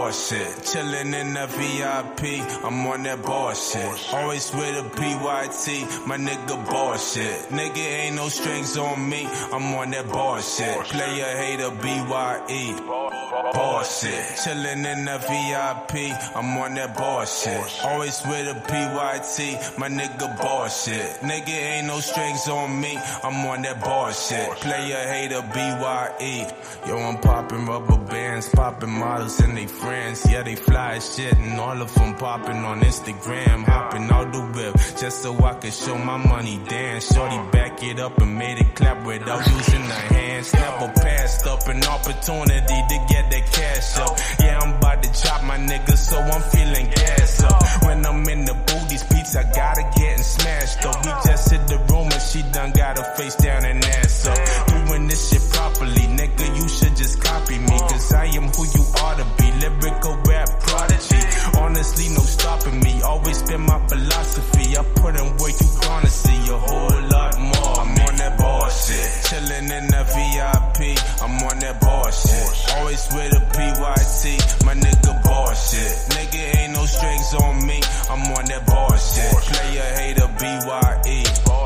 bullshit. Chillin' in the VIP, I'm on that bullshit. Always with a PYT, my nigga bullshit. Nigga ain't no strings on me, I'm on that bullshit. Player hater BYE, bullshit. Chillin' in the VIP, I'm on that bullshit. Always with a PYT, my nigga bullshit. Nigga ain't no strings on me, I'm on that bullshit. Player hater BYE. Yo, I'm poppin' rubber bands, poppin' models and they friends. Yeah, they fly as shit and all of them poppin' on Instagram. Hoppin' out the whip just so I can show my money dance. Shorty back it up and made it clap without using her hands. Never passed up an opportunity to get that cash up. Yeah, I'm about to chop my nigga, so I'm feeling gas up. When I'm in the booth, these beats I gotta get and smashed up. We just hit the room and she done got her face down and ass up. Doing this shit properly, nigga, you should just copy me, cause I am who you ought to be. Lyrical rap prodigy, honestly no stopping me. Always been my philosophy, I put in work, you gonna see a whole lot more. I'm on that bullshit, chillin' in the VIP, I'm on that bullshit. Always with a PYT, my nigga bullshit. Nigga ain't no strings on me, I'm on that bullshit. Player hater BYE,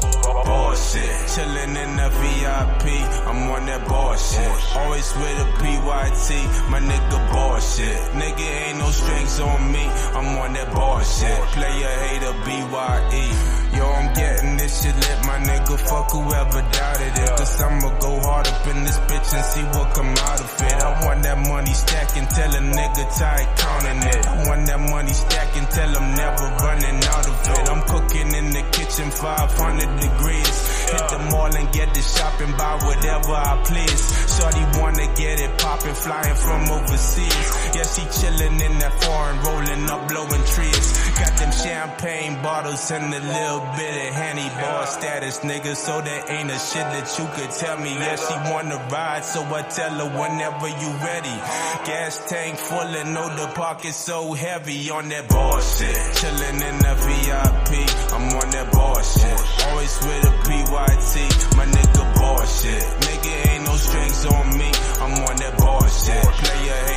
bullshit. Chillin' in the VIP, I'm on that bullshit. Always with a PYT, my nigga bullshit. Nigga ain't no strings on me, I'm on that bullshit. Player hater BYE. Yo, I'm getting this shit lit, my nigga, fuck whoever doubted it. Cause I'ma go hard up in this bitch and see what come out of it. I want that money stacking till a nigga tired counting it. I want that money stacking till I'm never running out of it. I'm cooking in the kitchen 500 degrees. Hit the mall and get the shopping, buy whatever I please. Shorty wanna get it poppin', flying from overseas. Yeah, she chillin' in that foreign, rolling up, blowing trees. Got them champagne bottles and a little bit of Henny, bar status, nigga, so there ain't a shit that you could tell me. Yeah, she wanna ride, so I tell her whenever you ready. Gas tank full and know the pocket so heavy on that bullshit. Chillin' in the VIP, I'm on that bullshit. Always with a PYT, my nigga bullshit. Nigga ain't no strings on me, I'm on that bullshit. Player